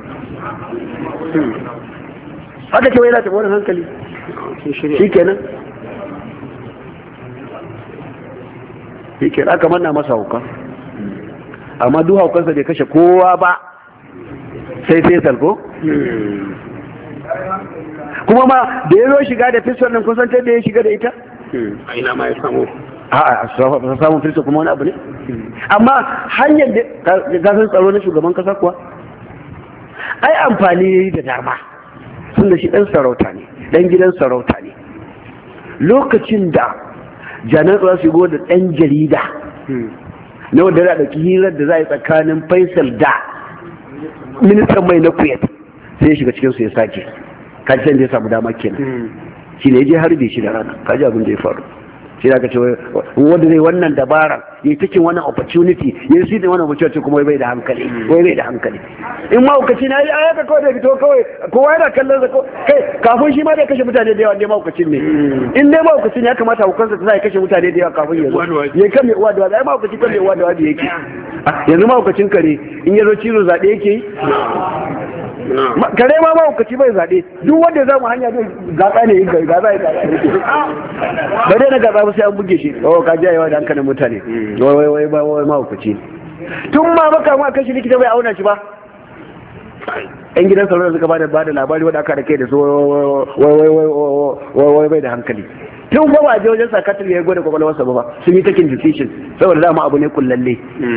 aka ce wai yana tabon hankali shi kenan shi kenan aka manna masa hauka, amma duk haukansa bai kashe kowa ba sai Faisal ko. Kuma ma da ya zo shiga da fiston nan kusan da ya shiga da ita a ina ma ya samu a samun fiston kuma wani abu ne. Amma hanyar da gasar tsaro na shugaban kasa kuwa ai amfani da dama, sun da shi ɗan sarauta ne, ɗan gidan sarauta ne. Lokacin da janar tsaro su go da ɗan jarida na wanda za a ɗauki hirar da za a yi tsakanin Faisal da ministan mai na Kuwait sai ya shiga cikin su ya sake kaji san da ya samu dama kenan shi ne ya je harbe shi da rana kaji abin da ya faru shi da aka ce wanda zai wannan dabara ya yi cikin wannan opportunity ya yi sidin wannan opportunity kuma bai da hankali wai bai da hankali in mahaukaci na yi ayaka kawai da fito kawai kowa yana kallon sa kai kafin shi ma da kashe mutane da yawa ne mahaukacin ne in dai mahaukaci ne ya kamata hukunsa ta sa ya kashe mutane da yawa kafin ya zo ya kan mai uwa da wazi ai mahaukaci kan mai uwa da wazi yake yanzu mahaukacin kare in ya zo cizo zaɓe yake yi kare ma mahaukaci bai zaɓe duk wanda za mu hanya zai gaza ne ga gaza ya gaza ba dai na gaza ba sai an buge shi oh ka jayewa da hankalin mutane wai wai wai ba wai mahaukaci tun ma baka ma kashi likita bai auna shi ba yan gidan sauraro suka bada bada labari wanda aka da kai da su wai wai wai wai bai da hankali tun ba ba je wajen sakatar ya gwada kwakwalwarsa ba sun yi taking decision saboda dama abu ne kullalle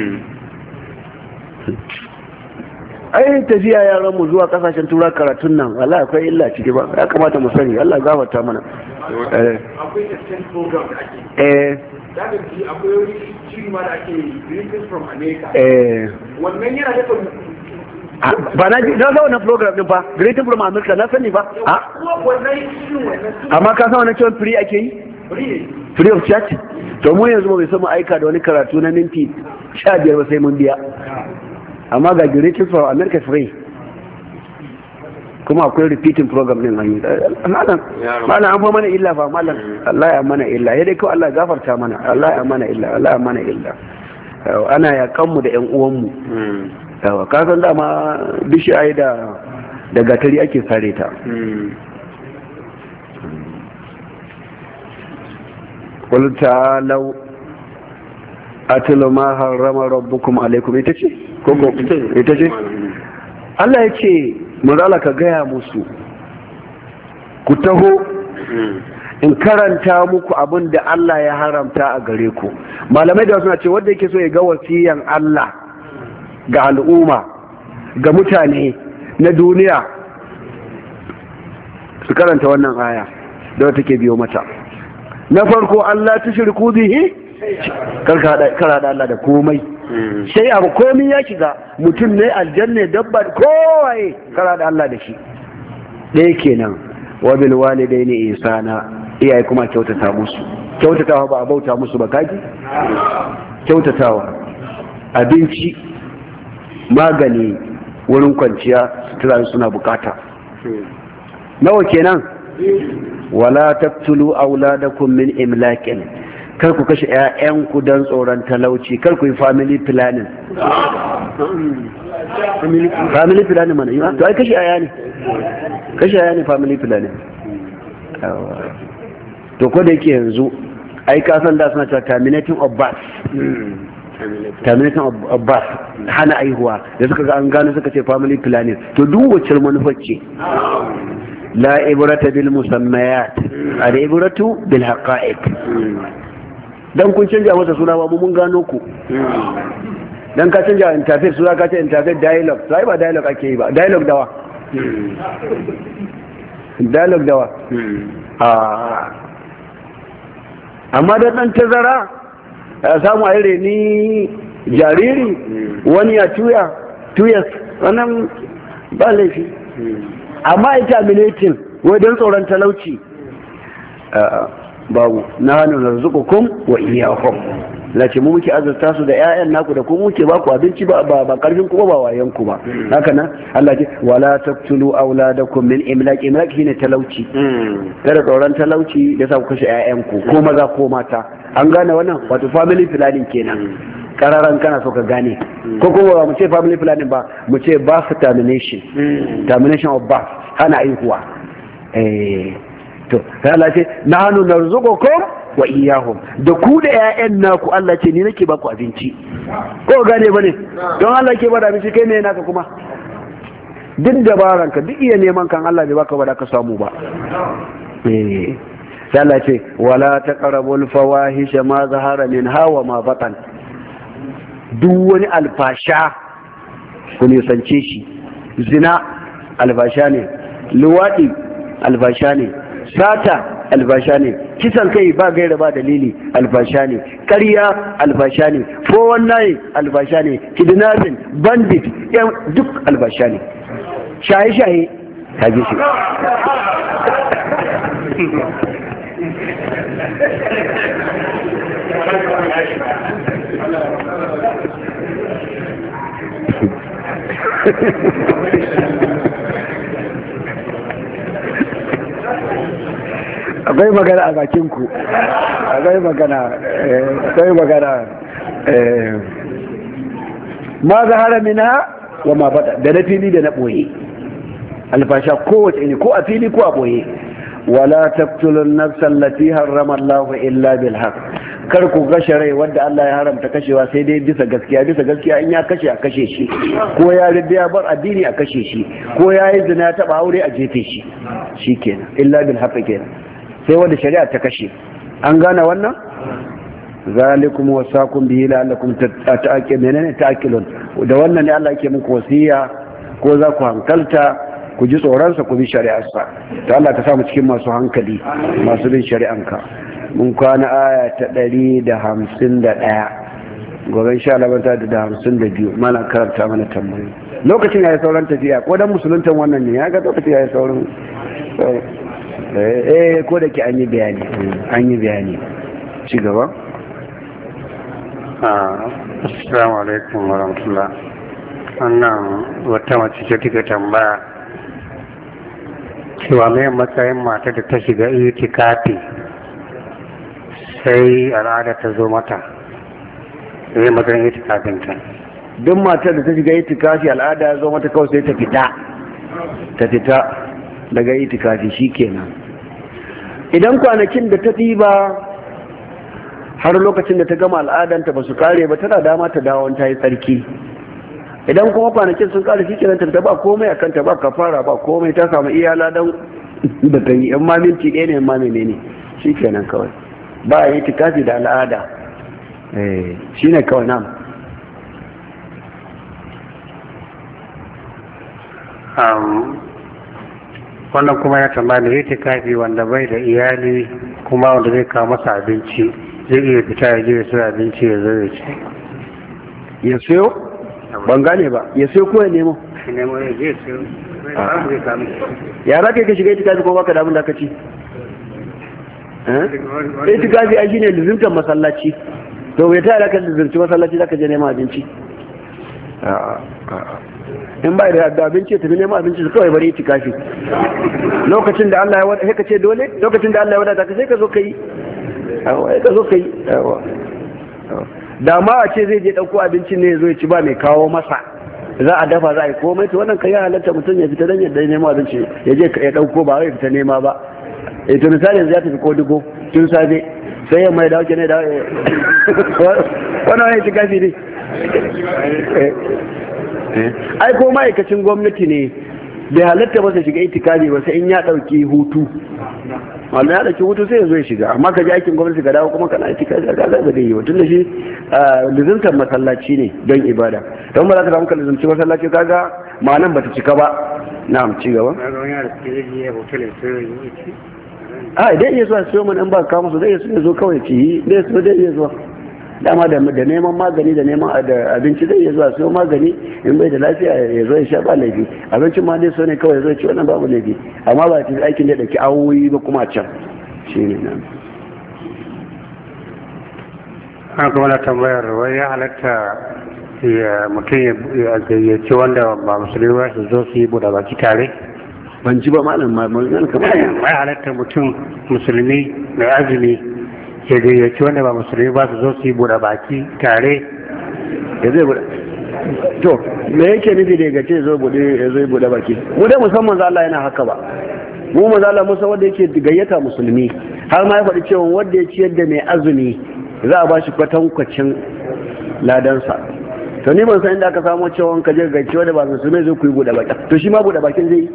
ai tafiya yaran mu zuwa kasashen tura karatun nan wallahi akwai illa ciki ba ya kamata mu sani Allah gafarta mana eh akwai exchange program da ake eh da ga ji akwai wani shiri ma da ake greetings from America eh wannan yana da ba na na ga wannan program din fa greetings from America na sani ba a wannan shirin wannan amma ka san wannan cewa free ake yi free free of charge to mu yanzu bai san mu aika da wani karatu na minti sha biyar ba sai mun biya amma ga greetings from America free kuma akwai repeating program din an yi malam malam an fa mana illa fa malam Allah ya mana illa ya dai kawai Allah ya gafarta mana Allah ya mana illa Allah ya mana illa ana yakan mu da ƴan uwan mu yawa ka san dama bishiyayi da da gatari ake sare ta qul ta'alu atlu ma harrama rabbukum alaykum ita ce koko ita ce Allah ya ce manzala ka gaya musu ku taho in karanta muku abin da Allah ya haramta a gare ku malamai da suna ce wanda yake so ya ga wasiyan Allah ga al'umma ga mutane na duniya su karanta wannan aya da wata ke biyo mata na farko Allah tushriku bihi karka da Allah da komai sai abu komi ya shiga mutum ne aljanna dabba kowaye kara da Allah da shi ɗaya kenan wa bil walidaini ihsana iyaye kuma kyautata musu kyautatawa ba a bauta musu ba kaji kyautatawa abinci magani wurin kwanciya sutura suna bukata nawa kenan wala taqtulu auladakum min imlakin kar ku kashe ƴaƴanku don tsoron talauci kar ku yi family planning family planning mana yi to ai kashe ƴaƴa ne kashe ƴaƴa ne family planning to ko da yake yanzu ai ka san da suna cewa terminating of birth terminating of birth hana aihuwa da suka ga an gano suka ce family planning to duk wacce manufar ce la ibrata bil musammayat al ibratu bil haqa'iq dan kun canja masa suna ba mun gano ku dan ka canja interface suna ka ce interface dialogue sai ba dialogue ake yi ba dialogue dawa dialogue dawa ah amma da dan tazara samu a reni jariri wani ya tuya tuyas wannan ba laifi amma ita terminating wai don tsoron talauci babu na hannun narzukukum wa iyyakum lace mu muke azurta su da ƴaƴan naku da ku muke ba ku abinci ba ba karfin ku ba wayan ku ba haka nan Allah ce wala taqtulu auladakum min imlaq imlaq shine talauci kada tsoron talauci da sa ku kashe ƴaƴan ku ko maza ko mata an gane wannan wato family planning kenan kararan kana so ka gane ko kuma ba mu ce family planning ba mu ce birth termination termination of birth hana aihuwa eh to sai Allah ce nahnu narzuqukum wa iyyahum da ku da ƴaƴan naku Allah ce ni nake baku abinci ko gane bane don Allah ke bada abinci kai ne naka kuma duk dabaran ka duk iya neman kan Allah bai baka ba da ka samu ba eh sai Allah ce wala taqrabul fawahisha ma zahara minha wa ma batan duk wani alfasha ku nisance shi zina alfasha ne luwadi alfasha ne sata alfasha ne, kisan kai ba gaira ba dalili alfasha ne, ƙarya alfasha ne, four one nine alfasha ne, kidnapping, bandit duk alfasha ne, shaye-shaye ta ji shi. akwai magana a bakinku, akwai magana akwai magana ma zahara mina wa ma bada, da na fili da na ɓoye alfasha kowace ne, ko a fili ko a ɓoye. wala taqtulun nafsan allati harrama Allah illa bil haqq, kar ku kashe rai wanda Allah ya haramta kashewa sai dai bisa gaskiya. Bisa gaskiya in ya kashe a kashe shi, ko ya ridda ya bar addini a kashe shi, ko ya yi zina ya taba aure a jefe shi, shikenan illa bil haqq kenan, sai wanda shari'a ta kashe. An gane wannan? zalikum wasakum bihi la'allakum ta'qilun ta'qilun, da wannan ne Allah yake muku wasiya ko za ku hankalta ku ji tsoronsa ku bi shari'arsa. ta Allah ka samu cikin masu hankali masu bin shari'anka. mun kwana aya ta ɗari da hamsin da ɗaya, gobe insha Allah ta da hamsin da biyu. mana karanta mana tambayi. lokacin ya yi sauran tafiya ko dan musuluntan wannan ne ya ga lokacin ya yi sauran eh ko da ke an yi bayani an yi bayani ci gaba. assalamu alaikum wa rahmatullah. wannan wata mace ce take tambaya cewa mai matsayin mata da ta shiga itikafi sai al'ada ta zo mata, sai matsayin itikafinta. duk matar da ta shiga itikafi al'ada ya zo mata kawai sai ta fita ta fita daga itikafi shikenan. idan kwanakin da ta ɗiba har lokacin da ta gama al'adanta ba su kare ba, tana dama ta dawo ta yi tsarki. idan kuma kwanakin sun kare shi kenan ta ba komai a kanta, ba kafara ba komai, ta samu iyala dan da ta yi. amma minti ɗaya ne amma menene shi kenan kawai, ba a yi tikafi da al'ada shi ne kawai. nan wannan kuma ya tambaya da yi tikafi wanda bai da iyali kuma wanda zai kawo masa abinci, zai iya fita ya je ya sayo abinci ya zo ya ci. ya sayo? ban gane ba. ya sayo ko ya nemo? nemo ya je sayo. ya za ka yi ka shiga itikafi ko baka da abin da ka ci? itikafi ai shine lizimtar masallaci, to bai ta da ka lizimci masallaci za ka je neman abinci? in ba da abinci tafi neman abinci su kawai bari itikafi. lokacin da Allah ya wada sai ka ce dole, lokacin da Allah ya wada ka sai ka zo ka yi ka zo ka yi. da ma a ce zai je ɗauko abincin ne ya zo ya ci ba mai kawo masa, za a dafa za a yi komai, to wannan ka yi halatta mutum ya fita don yadda ya nema abinci ya je ya ɗauko ba wai fita nema ba. e to misali yanzu ya tafi kodugo tun safe sai yamma ya dawo kenan da wannan ya ci gafi ne. ai ko ma'aikacin gwamnati ne bai halatta ba su shiga itikafi ba sai in ya ɗauki hutu. wannan ya ɗauki hutu sai ya zo ya shiga, amma ka ji aikin gwamnati ka dawo kuma kana itikafi ka ga ba zai yi ba, tun da shi lizimtar masallaci ne don ibada. don ba za ka samu ka lizimci masallaci kaga ma'anan ba ta cika ba. na'am ci gaba. a idan iya zuwa siyo mana in ba kawo musu zai iya zo kawai ci yi zai so zai iya zuwa dama da neman magani da neman abinci zai iya zuwa siyo magani in bai da lafiya ya zo ya sha ba laifi. abincin ma dai so ne kawai zai ci wannan babu laifi, amma ba ta aikin da ɗauki awoyi ba kuma can shi ne nan. an kuma na tambayar wai ya halatta mutum ya gayyaci wanda ba musulmi ba su zo su yi buɗe baki tare? ban ji ba malam malam kamar ya halatta mutum musulmi mai azumi ya gayyaci wanda ba musulmi ba su zo su yi buɗe baki tare? ya zai buɗe to me yake nufi da gace zo buɗe ya zo buɗe baki? mu dai musamman za Allah yana haka ba, mu maza Allah musa wanda yake gayyata musulmi, har ma ya faɗi cewa wanda ya ciyar da mai azumi za a ba shi kwatankwacin ladansa. to ni ban san inda aka samu cewa ka je gaice wanda ba musulmai zai ku yi buɗe baki, to shi ma buɗe bakin zai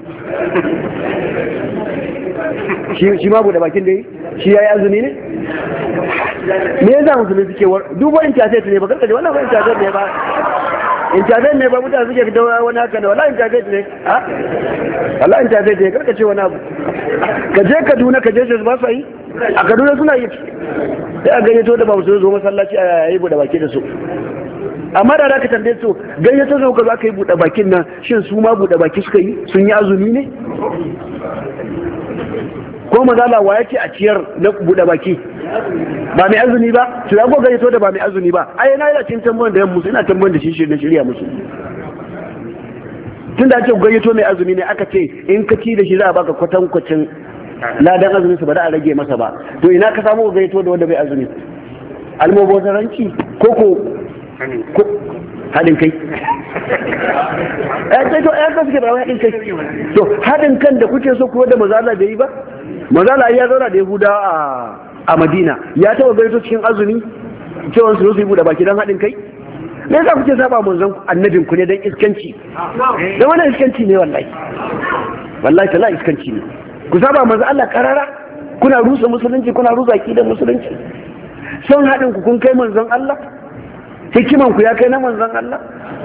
yi shi ma buɗe bakin da yi shi ya yi azumi ne? me yasa musulmi suke war duk wani caset ne ba karkace wannan wani caset ne ba internet ne ba mutane suke da wani haka ne wallahi internet ne ha wallahi internet ne karka ce wani abu ka je Kaduna ka je su ba su yi a Kaduna suna yi sai a gayyato da ba su zo masallaci a yi bude baki da su amma da zaka tambaye su gayyato zo ka za ka yi bude bakin nan shin su ma bude baki suka yi sun yi azumi ne ko mazala wa yake a ciyar na bude baki ba mai azumi ba su ya ko gayyato da ba mai azumi ba ai na yana cin tambayan da yan musu ina tambayan da shi shi na shirya musu tunda ake gayyato mai azumi ne aka ce in ka ci da shi za a baka kwatankwacin ladan azumin su ba da a rage masa ba to ina ka samu gayyato da wanda bai azumi almubazaranci ko ko haɗin kai ya ce to ya kasu ba haɗin kai to haɗin kan da kuke so kuwa da mazala bai yi ba mazala ya zauna da yahuda a madina ya taɓa gaito cikin azumi cewa su su yi buɗe baki don haɗin kai me yasa kuke saba manzon annabin ku ne don iskanci da wannan iskanci ne wallahi wallahi tala iskanci ne ku saba manzon Allah karara kuna rusa musulunci kuna rusa aqidar musulunci son haɗin ku kun kai manzon Allah hikiman ku ya kai na manzon Allah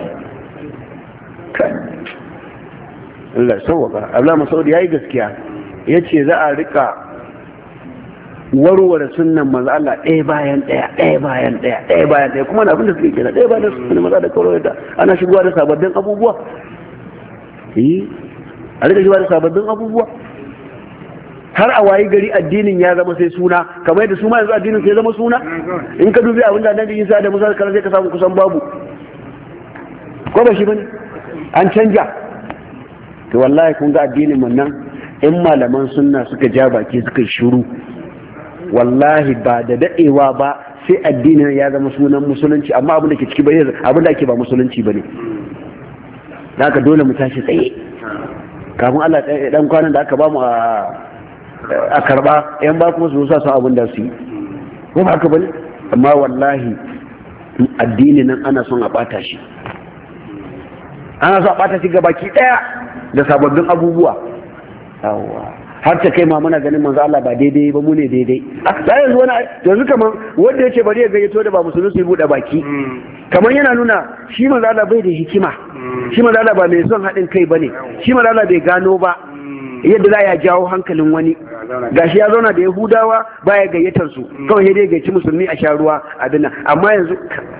Allah sauwaka Abdullah Masaudi yayi gaskiya yace za a rika warware sunnan manzo Allah ɗaya bayan ɗaya ɗaya bayan ɗaya ɗaya bayan ɗaya kuma na abin da suke kira ɗaya bayan sunnan maza da kawai da ana shigowa da sababbin abubuwa eh a rika shigowa da sababbin abubuwa har a wayi gari addinin ya zama sai suna kamar yadda su ma yanzu addinin sai zama suna in ka dubi abin da annabi Isa da Musa kana sai ka samu kusan babu ko ba shi bane an canja to wallahi kun ga addinin mun nan in malaman sunna suka ja baki suka shiru wallahi ba da dadewa ba sai addinin ya zama sunan musulunci amma abin da ke ciki bai abin da ake ba musulunci bane haka dole mu tashi tsaye kafin Allah dan kwanan da aka ba mu a a karba yan ba kuma su sa su abin da su yi ko ba haka bane amma wallahi addini nan ana son a bata shi ana son a bata shi gabaki daya da sababbin abubuwa yawa har ta kai ma muna ganin manzo Allah ba daidai ba mu ne daidai a yanzu wani yanzu kaman wanda yake bari ya gayyato da ba musulmi su bude baki kaman yana nuna shi manzo Allah bai da hikima shi manzo Allah ba mai son haɗin kai bane shi manzo Allah bai gano ba yadda za ya jawo hankalin wani gashi ya zauna da yahudawa baya gayyatar su kawai dai gayyaci musulmi a sha ruwa abin nan amma yanzu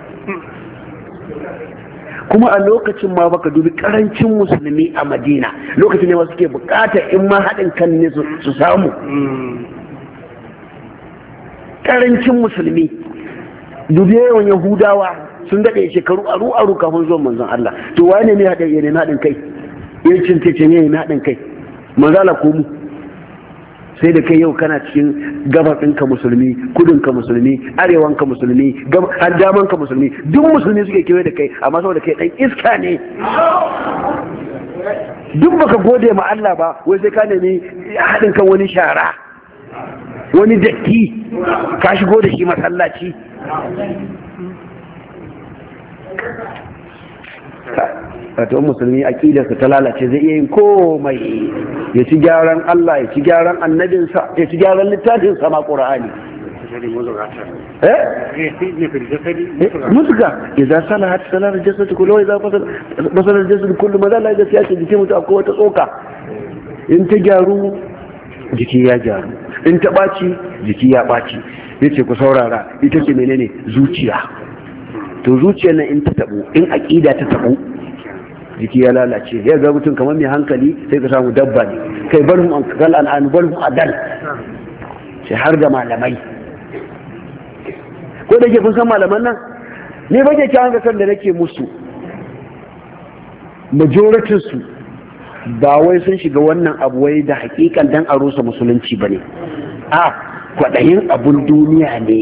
kuma a lokacin ma baka dubi karancin musulmi a Madina lokacin ne wasu ke bukata in ma haɗin kan ne su samu karancin musulmi dubi yawan yahudawa sun daɗe shekaru aru aru kafin zuwan manzon Allah to wane ne haɗin ne haɗin kai yancin tace ne haɗin kai manzala ko mu sai da kai yau kana cikin gabar ɗinka musulmi kudinka musulmi arewanka musulmi har damanka musulmi duk musulmi suke kewaye da kai amma saboda kai ɗan iska ne duk baka gode ma Allah ba wai sai ka nemi haɗin kan wani shara wani datti ka shigo da shi masallaci wato musulmi aqidarsa ta lalace zai iya yin komai ya ci gyaran Allah ya ci gyaran annabinsa ya ci gyaran littafin sama Qur'ani eh mutuka idan salahat salar jasad kullu idan fasal jasad kullu maza la ya ce jiki mutu akwai wata tsoka in ta gyaru jiki ya gyaru in ta baci jiki ya baci yace ku saurara ita ce menene zuciya to zuciyar nan in ta tabo in aqida ta tabo jiki ya lalace ya ga mutum kamar mai hankali sai ka samu dabba ne kai bar mu an kal an bar mu adal sai har da malamai ko da ke kun san malaman nan ne ba ke kyawun kan da nake musu majoritin su ba wai sun shiga wannan abu wai da hakikan dan a rusa musulunci bane a kwadayin abun duniya ne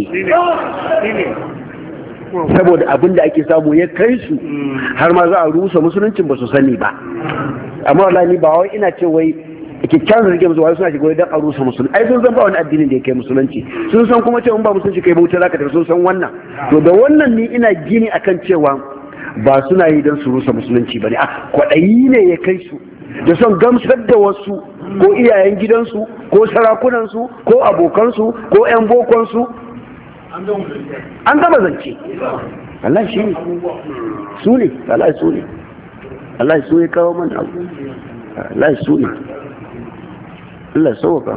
saboda abin da ake samu ya kai su har ma za a rusa musuluncin ba su sani ba amma wallahi ni ba wai ina ce wai kikkiawan da suke musu wai suna shiga wai dan a rusa musulunci ai sun san ba wani addinin da ya kai musulunci sun san kuma cewa in ba musulunci kai bauta zaka tafi sun san wannan to da wannan ni ina gini akan cewa ba suna yi dan su rusa musulunci bane a kwadayi ne ya kai su da son gamsar da wasu ko iyayen gidansu ko sarakunansu ko abokansu ko yan bokonsu an gama zance Allah shi ne su ne Allah su ne Allah su ne kawo mana abu Allah su ne Allah sauka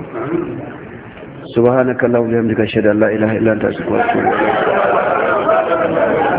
subhanaka allahumma wa bihamdika ashhadu an la ilaha illa anta astaghfiruka wa atubu ilayk